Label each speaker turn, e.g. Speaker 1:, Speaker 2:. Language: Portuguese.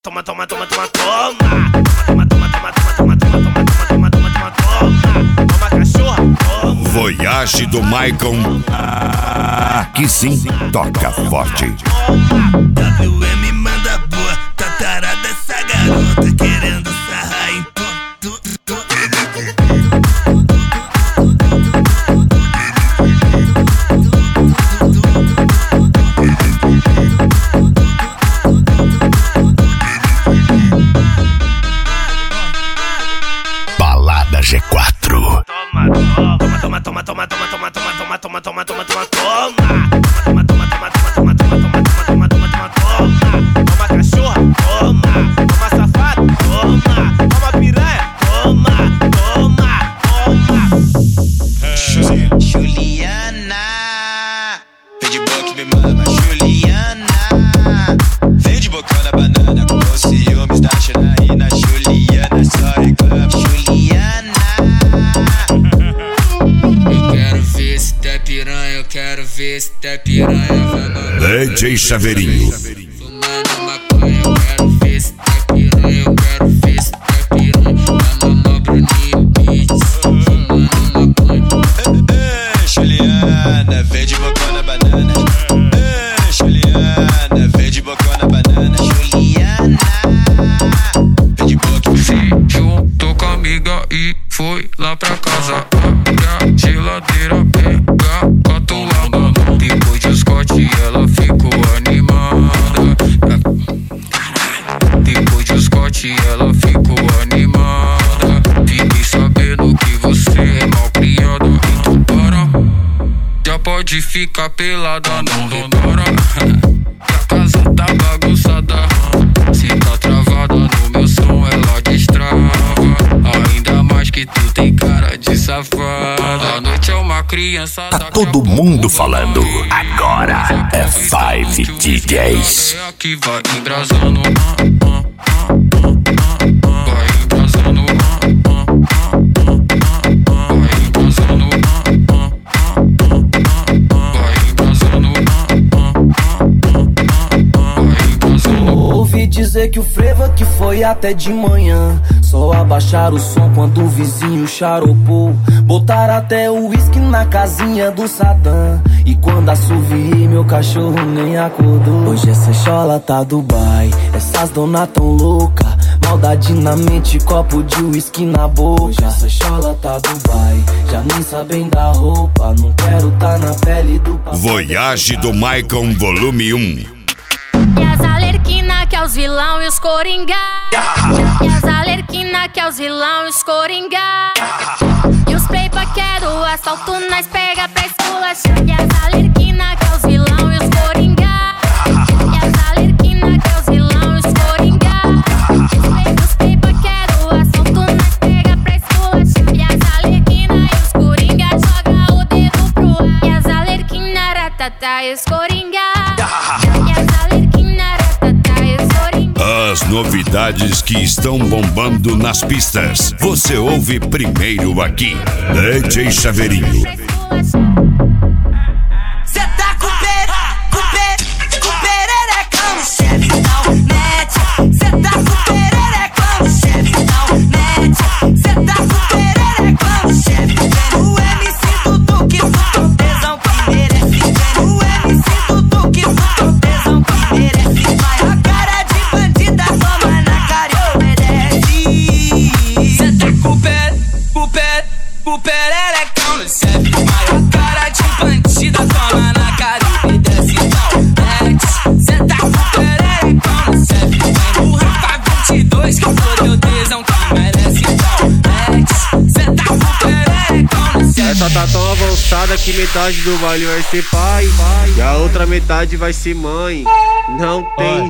Speaker 1: Toma, toma, toma, toma, toma. Toma, toma, toma, toma, toma, toma, toma, toma, toma, toma, toma, toma. Toma, cachorra, toma.
Speaker 2: Voyage do Maicon. Aqui sim, toca forte.
Speaker 1: WM manda boa, tá tarada essa garota, querendo sarrar em tudo.
Speaker 2: Balada G4.
Speaker 1: Toma, toma, toma, toma, toma, toma, toma, toma, toma, toma, toma, toma, toma, toma, toma. Toma, toma, toma, toma, toma, toma, toma, toma, toma, toma, toma. Toma, cachorra, toma. Toma, safado, toma. Toma, piranha, toma, toma, toma.
Speaker 3: Juliana, vem de boca e me mama. Juliana, vem de boca na banana. Com os ciúmes da Janaína. Juliana, só reclama. Juliana, eu quero ver se tá piranha. Eu quero ver se tá piranha.
Speaker 2: DJ Chaveirinho.
Speaker 3: Fumando maconha, eu quero ver se tá piranha. Eu quero ver se tá piranha. Vai mamar Bruninho Beats. Fumando maconha. Juliana, vem de boca na banana. Juliana, vem de boca na banana. Juliana, vem de boca.
Speaker 4: Se juntou com a amiga e foi lá pra casa. Abre a geladeira, pega catulada. Depois de Scott ela ficou animada. Depois de Scott ela ficou animada. Fiquei sabendo que você é mal criada. Então para, já pode ficar pelada. Não demora, que a casa tá bagunçada. Se tá travada no meu som ela destrava. Ainda mais que tu tem cara de safada. A noite é uma criança.
Speaker 2: Tá todo mundo falando. Agora é 5 DJs.
Speaker 4: É que vai embrasando. Vai embrasando. Vai embrasando. Vai embrasando. Vai embrasando.
Speaker 5: Ouvi dizer que o frevo que foi até de manhã. Só abaixar o som quando o vizinho charopou. Botar até o uísque na casinha do Saddam. E quando assoviei meu cachorro nem acordou. Hoje essa chola tá Dubai. Essas dona tão louca. Maldade na mente, copo de uísque na boca. Hoje essa chola tá Dubai. Já nem sabem da roupa. Não quero tá na pele do papai.
Speaker 2: Voyage do Maicon Volume 1.
Speaker 6: E as alerquina que é os vilão e os coringa. E as alerquina que é os vilão e os coringa. E os playboy que é do assalto nós pega pra esculachar. E as alerquina que é os vilão e os coringa. E as alerquina que é os vilão e os coringa. Os playboy que é do assalto nós pega pra esculachar. E as alerquina e os coringa joga o dedo pro ar. E as alerquina ratata e os coringa. E as alerquina ratata e os coringa.
Speaker 2: As novidades que estão bombando nas pistas. Você ouve primeiro aqui. DJ Chaveirinho.
Speaker 7: Cê tá com pererecão no chefe, não mete. Cê tá com pererecão no chefe, não mete. Cê tá com pererecão no chefe. Vem o MC Dudu que foi o tesão que merece. Vem o MC Dudu que foi o tesão que merece. Vai a cara de bandida, toma na cara e obedece. Cê tá com pererecão no chefe. Vai a cara de bandida, toma na cara e obedece. Então mete. Cê tá com pererecão no chefe. Vem o Rafa 22 que foi teu tesão que merece. Então mete. Cê tá com pererecão no chefe.
Speaker 8: Essa tá tão avançada que metade do baile vai ser pai e a outra metade vai ser mãe. Não tem